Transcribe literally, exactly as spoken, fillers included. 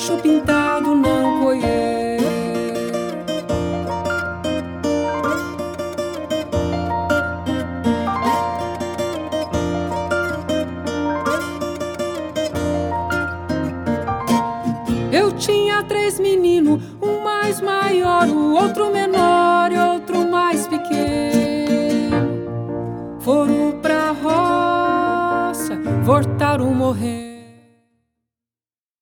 cacho pintado não colher. Eu tinha três meninos, um mais maior, o outro menor e outro mais pequeno.